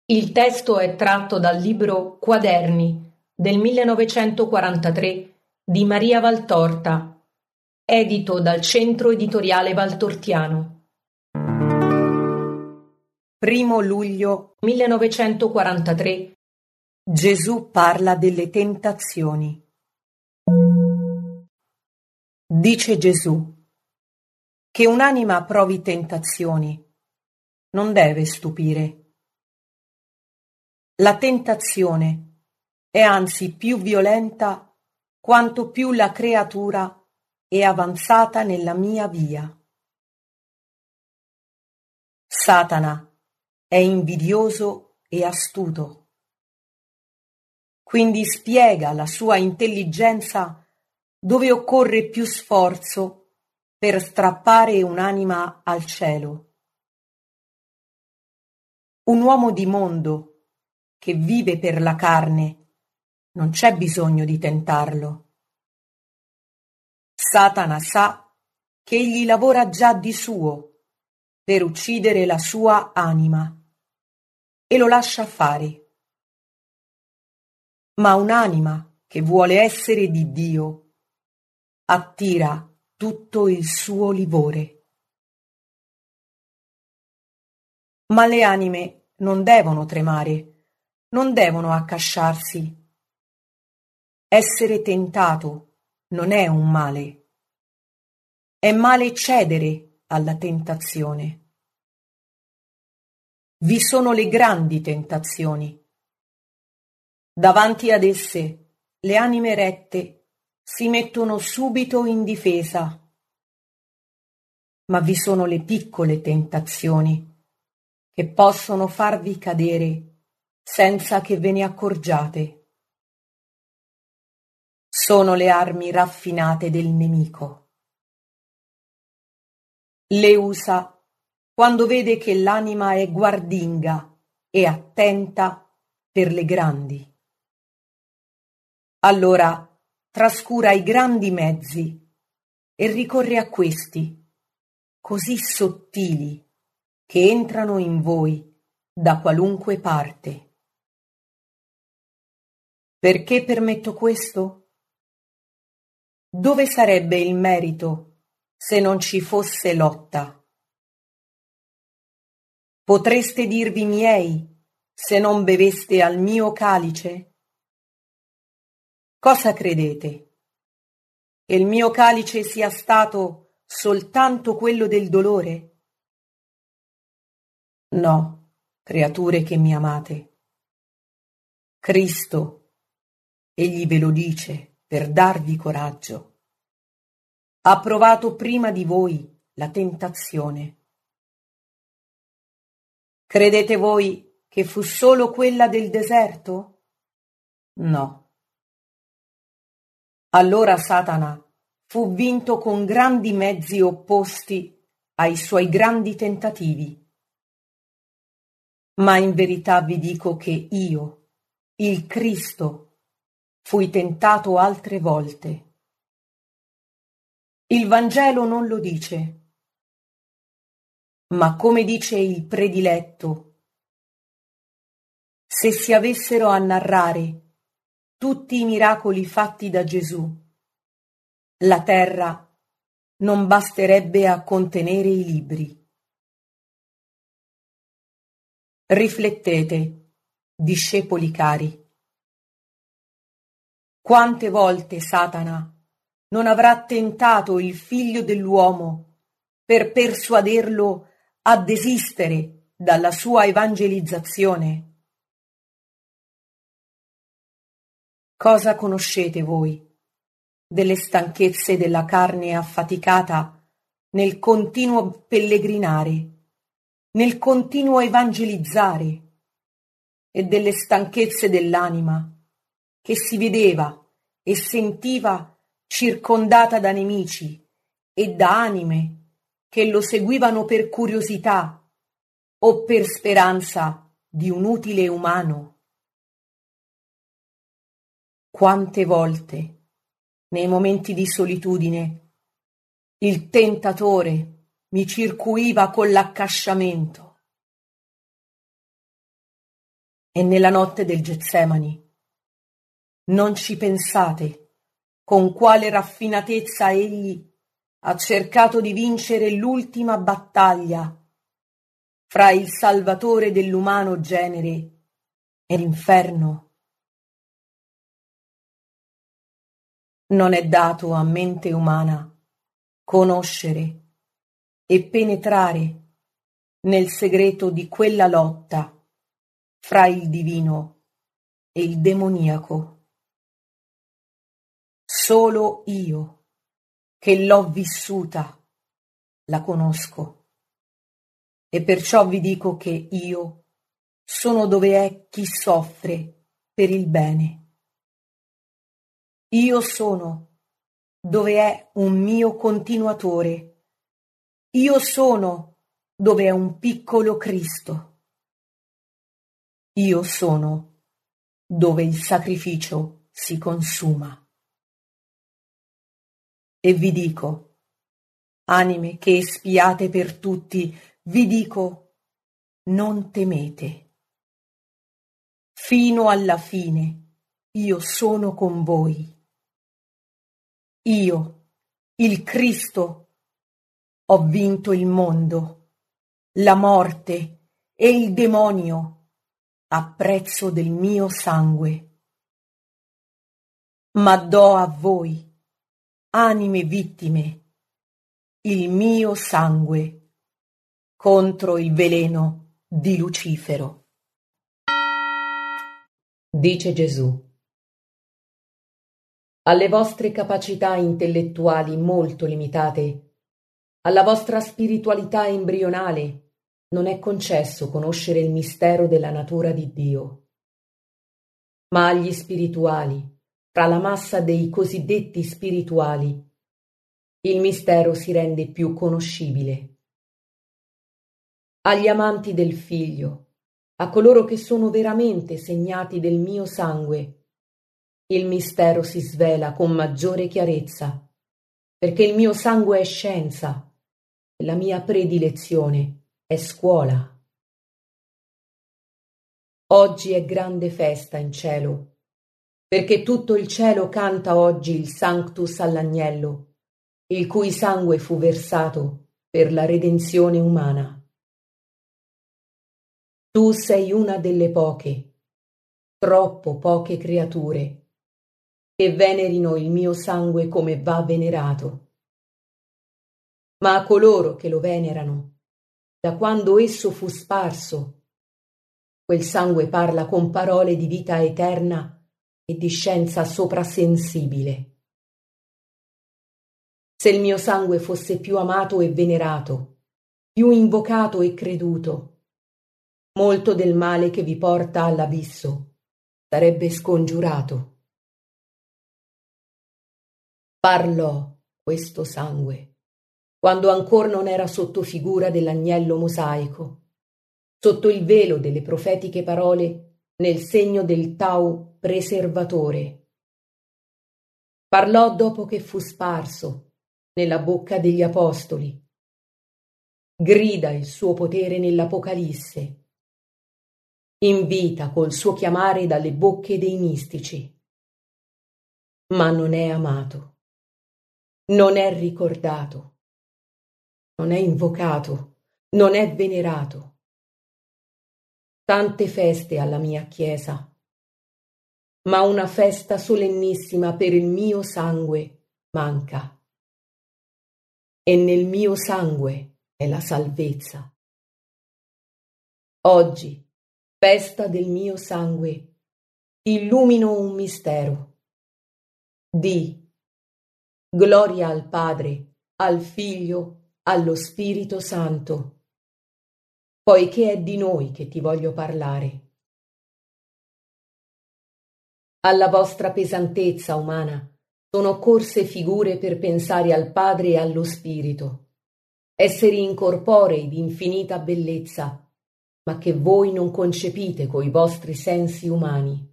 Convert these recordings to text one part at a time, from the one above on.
Il testo è tratto dal libro Quaderni del 1943 di Maria Valtorta, edito dal Centro Editoriale Valtortiano. 1 luglio 1943. Gesù parla delle tentazioni. Dice Gesù che un'anima provi tentazioni non deve stupire. La tentazione è anzi più violenta quanto più la creatura è avanzata nella mia via. Satana è invidioso e astuto. Quindi spiega la sua intelligenza dove occorre più sforzo per strappare un'anima al cielo. Un uomo di mondo che vive per la carne non c'è bisogno di tentarlo. Satana sa che egli lavora già di suo per uccidere la sua anima e lo lascia fare. Ma un'anima che vuole essere di Dio attira tutto il suo livore. Ma le anime non devono tremare, non devono accasciarsi. Essere tentato non è un male. È male cedere alla tentazione. Vi sono le grandi tentazioni. Davanti ad esse le anime rette si mettono subito in difesa. Ma vi sono le piccole tentazioni che possono farvi cadere senza che ve ne accorgiate. Sono le armi raffinate del nemico. Le usa quando vede che l'anima è guardinga e attenta per le grandi. Allora trascura i grandi mezzi e ricorre a questi, così sottili, che entrano in voi da qualunque parte. Perché permetto questo? Dove sarebbe il merito se non ci fosse lotta? Potreste dirvi miei se non beveste al mio calice? Cosa credete? Che il mio calice sia stato soltanto quello del dolore? No, creature che mi amate. Cristo, egli ve lo dice per darvi coraggio, ha provato prima di voi la tentazione. Credete voi che fu solo quella del deserto? No. Allora Satana fu vinto con grandi mezzi opposti ai suoi grandi tentativi. Ma in verità vi dico che io, il Cristo, fui tentato altre volte. Il Vangelo non lo dice, ma come dice il prediletto, se si avessero a narrare tutti i miracoli fatti da Gesù, la terra non basterebbe a contenere i libri. Riflettete, discepoli cari. Quante volte Satana non avrà tentato il Figlio dell'uomo per persuaderlo a desistere dalla sua evangelizzazione? Cosa conoscete voi delle stanchezze della carne affaticata nel continuo pellegrinare, nel continuo evangelizzare, e delle stanchezze dell'anima che si vedeva e sentiva circondata da nemici e da anime che lo seguivano per curiosità o per speranza di un utile umano? Quante volte, nei momenti di solitudine, il tentatore mi circuiva con l'accasciamento. e nella notte del Getsemani. Non ci pensate con quale raffinatezza egli ha cercato di vincere l'ultima battaglia fra il Salvatore dell'umano genere e l'inferno. Non è dato a mente umana conoscere e penetrare nel segreto di quella lotta fra il divino e il demoniaco. Solo io, che l'ho vissuta, la conosco, e perciò vi dico che io sono dove è chi soffre per il bene. Io sono dove è un mio continuatore. Io sono dove è un piccolo Cristo. Io sono dove il sacrificio si consuma. E vi dico, anime che espiate per tutti, vi dico, non temete. Fino alla fine io sono con voi. Io, il Cristo, ho vinto il mondo, la morte e il demonio a prezzo del mio sangue. Ma do a voi, anime vittime, il mio sangue contro il veleno di Lucifero. Dice Gesù: alle vostre capacità intellettuali molto limitate, alla vostra spiritualità embrionale, non è concesso conoscere il mistero della natura di Dio. Ma agli spirituali, fra la massa dei cosiddetti spirituali, il mistero si rende più conoscibile. Agli amanti del Figlio, a coloro che sono veramente segnati del mio sangue, il mistero si svela con maggiore chiarezza, perché il mio sangue è scienza e la mia predilezione è scuola. Oggi è grande festa in cielo, perché tutto il cielo canta oggi il Sanctus all'Agnello, il cui sangue fu versato per la redenzione umana. Tu sei una delle poche, troppo poche creature, che venerino il mio sangue come va venerato. Ma a coloro che lo venerano, da quando esso fu sparso, quel sangue parla con parole di vita eterna e di scienza soprasensibile. Se il mio sangue fosse più amato e venerato, più invocato e creduto, molto del male che vi porta all'abisso sarebbe scongiurato. Parlò questo sangue quando ancor non era sotto figura dell'agnello mosaico, sotto il velo delle profetiche parole nel segno del Tau preservatore. Parlò dopo che fu sparso nella bocca degli apostoli. Grida il suo potere nell'Apocalisse. Invita col suo chiamare dalle bocche dei mistici. Ma non è amato, non è ricordato, non è invocato, non è venerato. Tante feste alla mia Chiesa, ma una festa solennissima per il mio sangue manca. E nel mio sangue è la salvezza. Oggi, festa del mio sangue, illumino un mistero. Di gloria al Padre, al Figlio, allo Spirito Santo, poiché è di noi che ti voglio parlare. Alla vostra pesantezza umana sono corse figure per pensare al Padre e allo Spirito, esseri incorporei di infinita bellezza, ma che voi non concepite coi vostri sensi umani.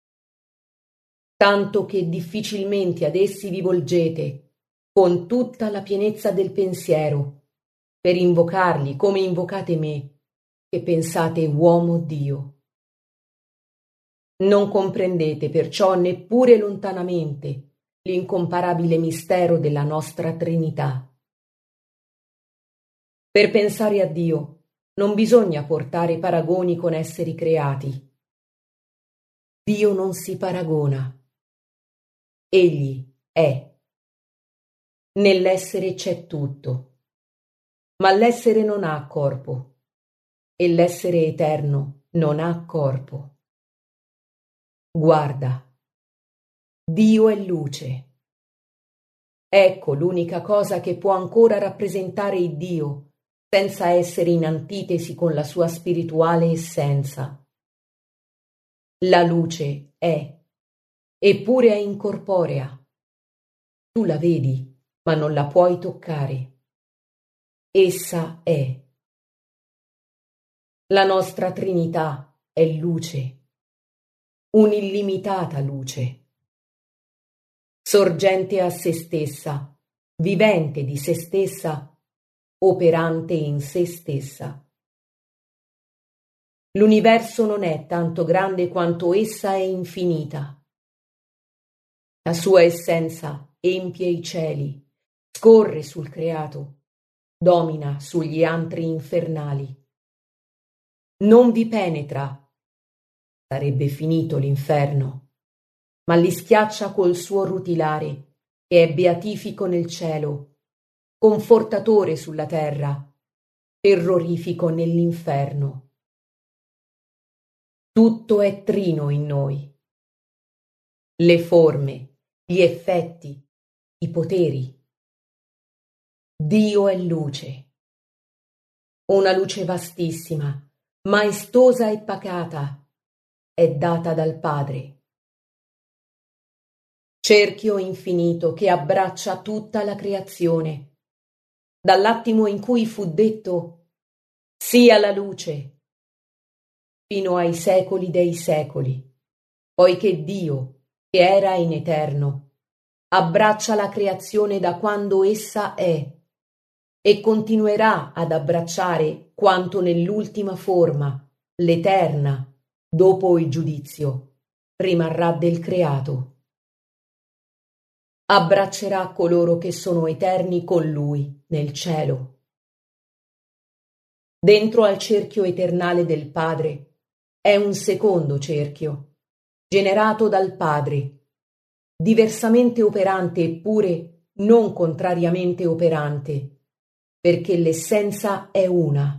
Tanto che difficilmente ad essi vi volgete, con tutta la pienezza del pensiero, per invocarli come invocate me, che pensate uomo Dio. Non comprendete perciò neppure lontanamente l'incomparabile mistero della nostra Trinità. Per pensare a Dio non bisogna portare paragoni con esseri creati. Dio non si paragona. Egli è. Nell'essere c'è tutto, ma l'essere non ha corpo e l'essere eterno non ha corpo. Guarda, Dio è luce. Ecco l'unica cosa che può ancora rappresentare il Dio senza essere in antitesi con la sua spirituale essenza. La luce è, eppure è incorporea. Tu la vedi, ma non la puoi toccare. Essa è. La nostra Trinità è luce, un'illimitata luce, sorgente a se stessa, vivente di se stessa, operante in se stessa. L'universo non è tanto grande quanto essa è infinita. La sua essenza empie i cieli, scorre sul creato, domina sugli antri infernali. Non vi penetra, sarebbe finito l'inferno, ma li schiaccia col suo rutilare, che è beatifico nel cielo, confortatore sulla terra, terrorifico nell'inferno. Tutto è trino in noi. Le forme, gli effetti, i poteri. Dio è luce. Una luce vastissima, maestosa e pacata, è data dal Padre. Cerchio infinito che abbraccia tutta la creazione. Dall'attimo in cui fu detto sia la luce, fino ai secoli dei secoli, poiché Dio, che era in eterno, abbraccia la creazione da quando essa è e continuerà ad abbracciare quanto nell'ultima forma, l'eterna, dopo il giudizio, rimarrà del creato. Abbraccerà coloro che sono eterni con Lui nel cielo. Dentro al cerchio eternale del Padre è un secondo cerchio, generato dal Padre, diversamente operante eppure non contrariamente operante, perché l'essenza è una.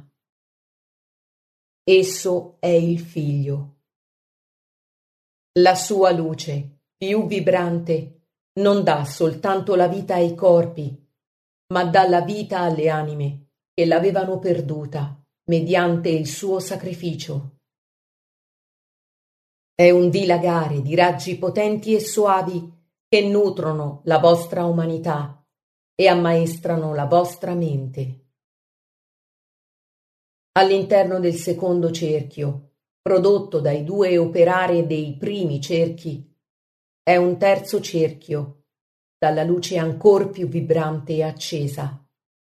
Esso è il Figlio. La sua luce, più vibrante, non dà soltanto la vita ai corpi, ma dà la vita alle anime che l'avevano perduta mediante il suo sacrificio. È un dilagare di raggi potenti e soavi che nutrono la vostra umanità e ammaestrano la vostra mente. All'interno del secondo cerchio, prodotto dai due operare dei primi cerchi, è un terzo cerchio, dalla luce ancor più vibrante e accesa.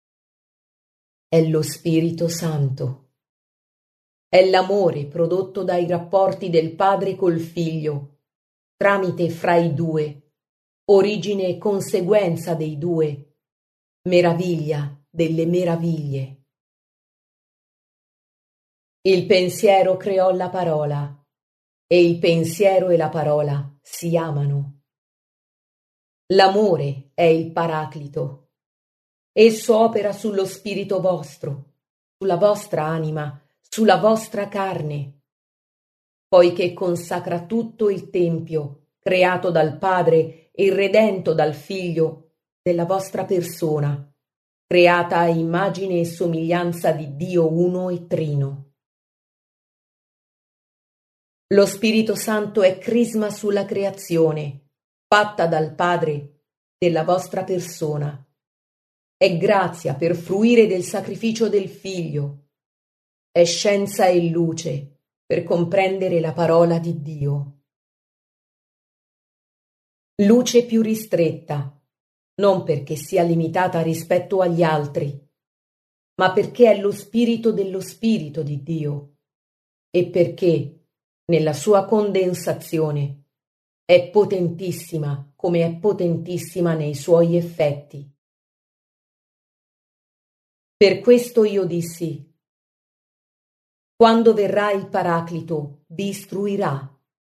È lo Spirito Santo. È l'amore prodotto dai rapporti del Padre col Figlio, tramite fra i due, origine e conseguenza dei due, meraviglia delle meraviglie. Il pensiero creò la parola, e il pensiero e la parola si amano. L'amore è il Paraclito. Esso opera sullo spirito vostro, sulla vostra anima, sulla vostra carne, poiché consacra tutto il tempio, creato dal Padre e redento dal Figlio, della vostra persona, creata a immagine e somiglianza di Dio uno e trino. Lo Spirito Santo è crisma sulla creazione, fatta dal Padre, della vostra persona. È grazia per fruire del sacrificio del Figlio. È scienza e luce per comprendere la parola di Dio. Luce più ristretta, non perché sia limitata rispetto agli altri, ma perché è lo spirito dello Spirito di Dio e perché nella sua condensazione, è potentissima come è potentissima nei suoi effetti. Per questo io dissi: quando verrà il Paraclito, vi istruirà.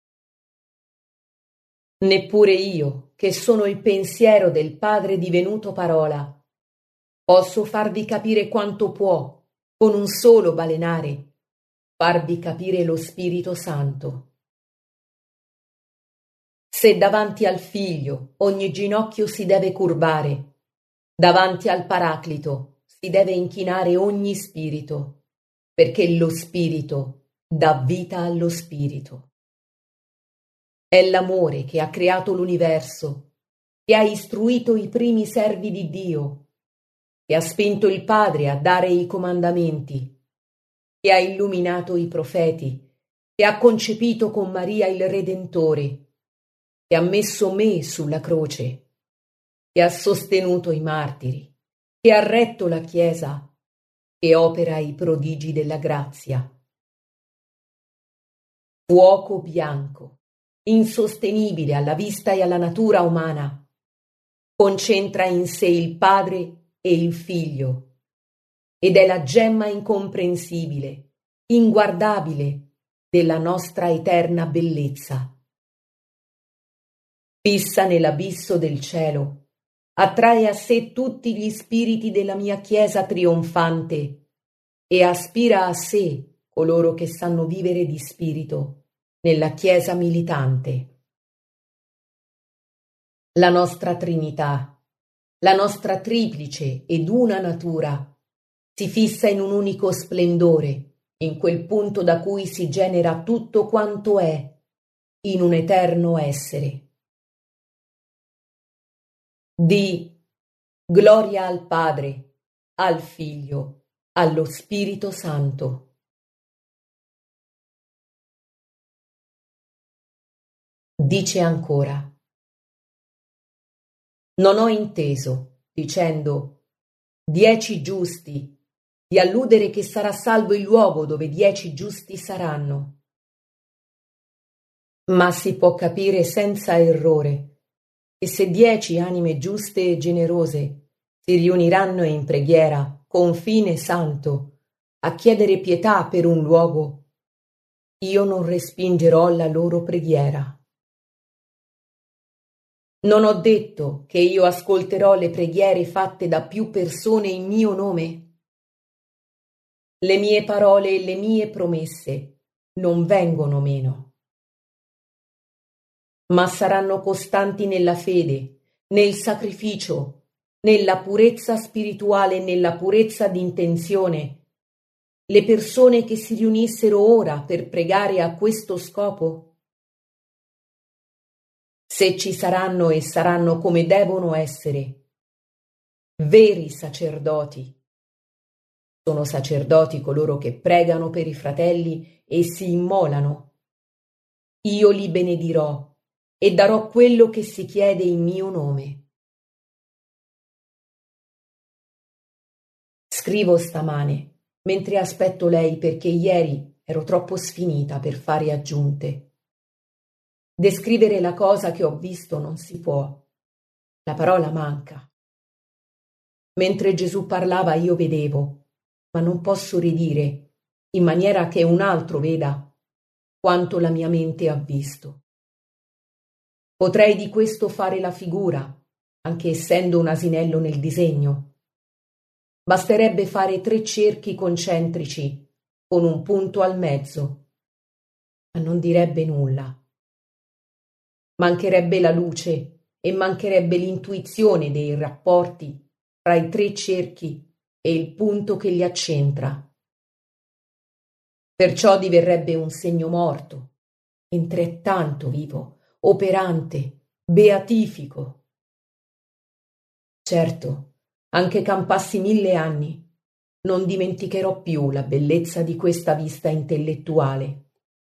Neppure io, che sono il pensiero del Padre divenuto parola, posso farvi capire quanto può, con un solo balenare, farvi capire lo Spirito Santo. Se davanti al Figlio ogni ginocchio si deve curvare, davanti al Paraclito si deve inchinare ogni spirito, perché lo Spirito dà vita allo Spirito. È l'amore che ha creato l'universo, che ha istruito i primi servi di Dio, che ha spinto il Padre a dare i comandamenti, che ha illuminato i profeti, che ha concepito con Maria il Redentore, che ha messo me sulla croce, che ha sostenuto i martiri, che ha retto la Chiesa, che opera i prodigi della grazia. Fuoco bianco, insostenibile alla vista e alla natura umana, concentra in sé il Padre e il Figlio, ed è la gemma incomprensibile, inguardabile della nostra eterna bellezza. Fissa nell'abisso del cielo, attrae a sé tutti gli spiriti della mia Chiesa trionfante e aspira a sé coloro che sanno vivere di spirito nella Chiesa militante. La nostra Trinità, la nostra triplice ed una natura, si fissa in un unico splendore, in quel punto da cui si genera tutto quanto è, in un eterno essere. Di gloria al Padre, al Figlio, allo Spirito Santo. Dice ancora: non ho inteso, dicendo 10 giusti, di alludere che sarà salvo il luogo dove 10 giusti saranno. Ma si può capire senza errore che se 10 anime giuste e generose si riuniranno in preghiera con fine santo a chiedere pietà per un luogo, io non respingerò la loro preghiera. Non ho detto che io ascolterò le preghiere fatte da più persone in mio nome? Le mie parole e le mie promesse non vengono meno, ma saranno costanti nella fede, nel sacrificio, nella purezza spirituale e nella purezza d'intenzione, le persone che si riunissero ora per pregare a questo scopo? Se ci saranno e saranno come devono essere, veri sacerdoti. Sono sacerdoti coloro che pregano per i fratelli e si immolano. Io li benedirò e darò quello che si chiede in mio nome. Scrivo stamane, mentre aspetto lei perché ieri ero troppo sfinita per fare aggiunte. Descrivere la cosa che ho visto non si può. La parola manca. Mentre Gesù parlava io vedevo, ma non posso ridire, in maniera che un altro veda quanto la mia mente ha visto. Potrei di questo fare la figura, anche essendo un asinello nel disegno. Basterebbe fare 3 cerchi concentrici, con un punto al mezzo, ma non direbbe nulla. Mancherebbe la luce e mancherebbe l'intuizione dei rapporti tra i 3 cerchi e il punto che li accentra. Perciò diverrebbe un segno morto, mentre è tanto vivo, operante, beatifico. Certo, anche campassi 1000 anni, non dimenticherò più la bellezza di questa vista intellettuale.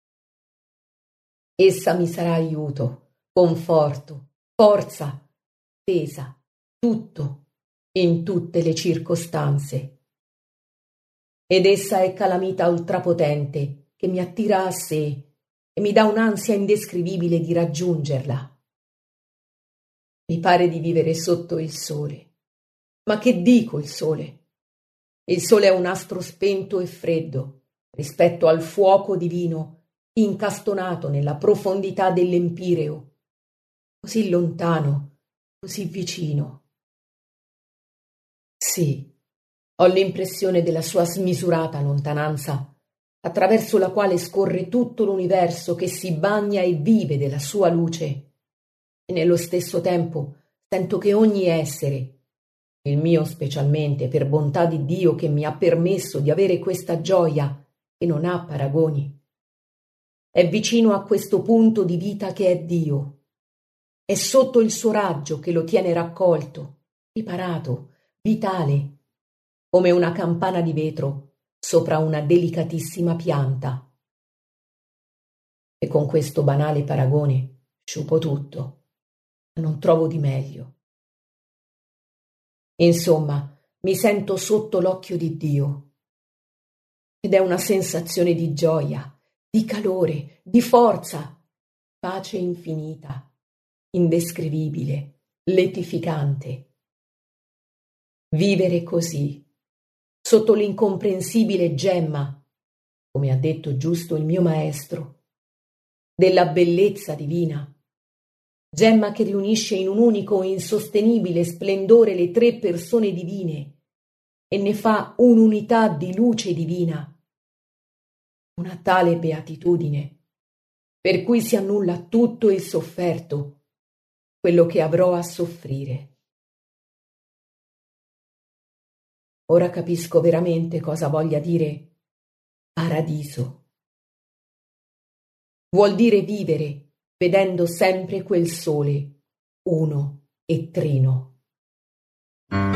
Essa mi sarà aiuto, conforto, forza, pesa, tutto, in tutte le circostanze. Ed essa è calamita ultrapotente che mi attira a sé e mi dà un'ansia indescrivibile di raggiungerla. Mi pare di vivere sotto il sole. Ma che dico il sole? Il sole è un astro spento e freddo rispetto al fuoco divino incastonato nella profondità dell'empireo, così lontano, così vicino. Sì, ho l'impressione della sua smisurata lontananza, attraverso la quale scorre tutto l'universo che si bagna e vive della sua luce, e nello stesso tempo sento che ogni essere, il mio specialmente per bontà di Dio che mi ha permesso di avere questa gioia che non ha paragoni, è vicino a questo punto di vita che è Dio, è sotto il suo raggio che lo tiene raccolto, riparato, vitale, come una campana di vetro sopra una delicatissima pianta. E con questo banale paragone sciupo tutto, ma non trovo di meglio. Insomma, mi sento sotto l'occhio di Dio. Ed è una sensazione di gioia, di calore, di forza, pace infinita, indescrivibile, letificante. Vivere così, sotto l'incomprensibile gemma, come ha detto giusto il mio maestro, della bellezza divina, gemma che riunisce in un unico e insostenibile splendore le tre persone divine e ne fa un'unità di luce divina, una tale beatitudine per cui si annulla tutto il sofferto, quello che avrò a soffrire. Ora capisco veramente cosa voglia dire paradiso. Vuol dire vivere vedendo sempre quel sole, uno e trino.